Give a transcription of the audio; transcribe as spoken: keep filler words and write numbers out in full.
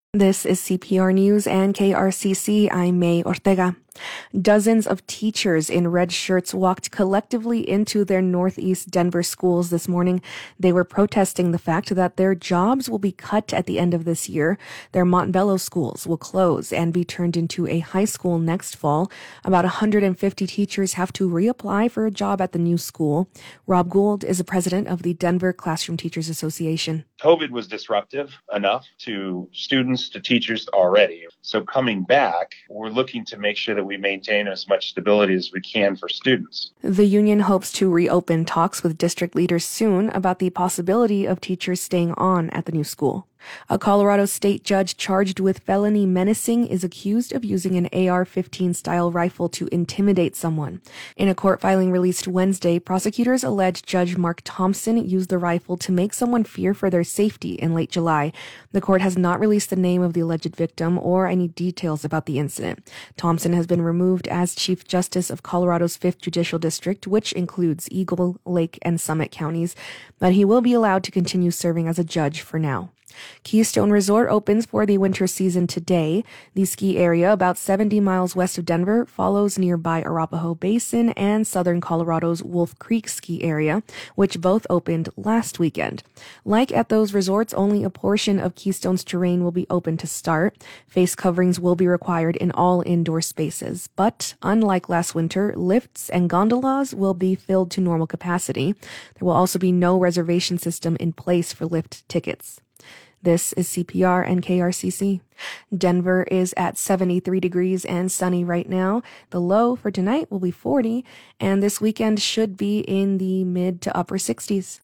This is C P R News and K R C C. I'm May Ortega. Dozens of teachers in red shirts walked collectively into their Northeast Denver schools this morning. They were protesting the fact that their jobs will be cut at the end of this year. Their Montbello schools will close and be turned into a high school next fall. About one hundred fifty teachers have to reapply for a job at the new school. Rob Gould is the president of the Denver Classroom Teachers Association. COVID was disruptive enough to students, to teachers already. So coming back, we're looking to make sure that we maintain as much stability as we can for students. The union hopes to reopen talks with district leaders soon about the possibility of teachers staying on at the new school. A Colorado state judge charged with felony menacing is accused of using an A R fifteen style rifle to intimidate someone. In a court filing released Wednesday, prosecutors allege Judge Mark Thompson used the rifle to make someone fear for their safety in late July. The court has not released the name of the alleged victim or any details about the incident. Thompson has been removed as Chief Justice of Colorado's fifth Judicial District, which includes Eagle, Lake, and Summit counties, but he will be allowed to continue serving as a judge for now. Keystone Resort opens for the winter season today. The ski area, about seventy miles west of Denver, follows nearby Arapahoe Basin and southern Colorado's Wolf Creek ski area, which both opened last weekend. Like at those resorts, only a portion of Keystone's terrain will be open to start. Face coverings will be required in all indoor spaces, but unlike last winter, lifts and gondolas will be filled to normal capacity. There will also be no reservation system in place for lift tickets. This is C P R and K R C C. Denver is at seventy-three degrees and sunny right now. The low for tonight will be forty, and this weekend should be in the mid to upper sixties.